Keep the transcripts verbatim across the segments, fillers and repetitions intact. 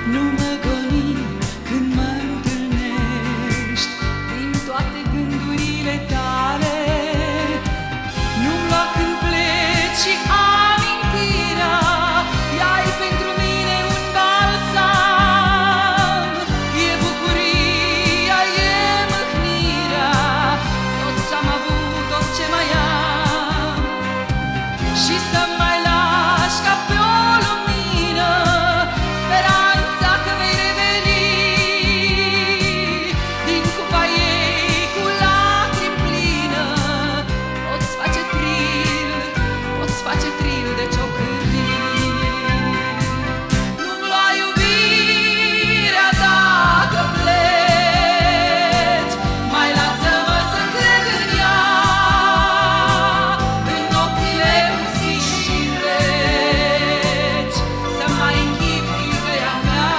Nu mă goni când mă întâlnești din toate gândurile tale. Nu-mi lua când pleci și amintirea ea-i pentru mine un balsam. E bucuria, e mâhnirea, tot ce-am avut, tot ce mai am. Și să mai lași ca pe o lumină speranța că vei reveni din cupa ei cu lacrimi plină. Poți face tril, poți face tril de ciocârnii. Nu-mi lua iubirea dacă pleci, mai lasă-mă să cred în ea. În nopțile pustii și reci, să mai închipui că e a mea.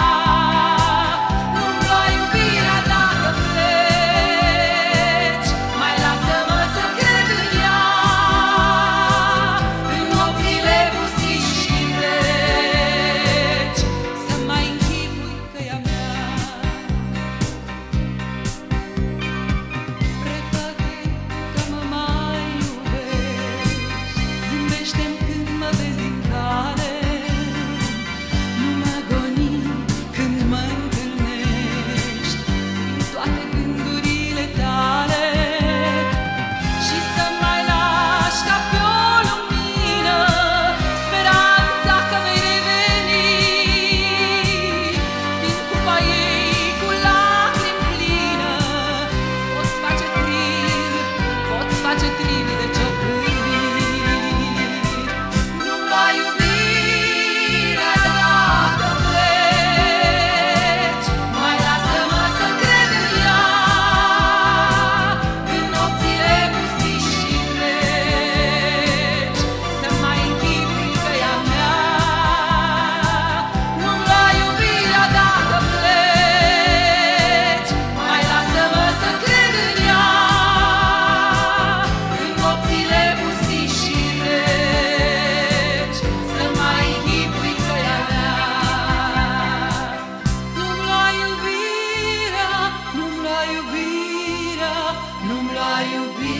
Nu-mi lua iubirea dacă pleci, mai lasă-mă să cred în ea. În nopțile pustii și reci, să mai închipui că e a mea. Prefă-te că mă mai iubești, zâmbește-mi când mă vezi în cale. Nu mă goni când mă întâlnești din toate gândurile tale. Și să mai lași ca pe o lumină speranța că vei reveni din cupa ei cu lacrimi plină. Poți face tril, poți face tril de ciocârnii. Nu-mi lua iubirea dacă pleci, mai lasă-mă să cred în ea. În nopțile pustii și reci, să mai închipui că e a mea. Nu-mi lua iubirea dacă pleci, mai lasă-mă să cred în ea. În nopțile pustii și reci, să mai închipui că e a mea. Nu-mi lua iubirea, nu-mi lua iubirea, nu-mi lua iubirea.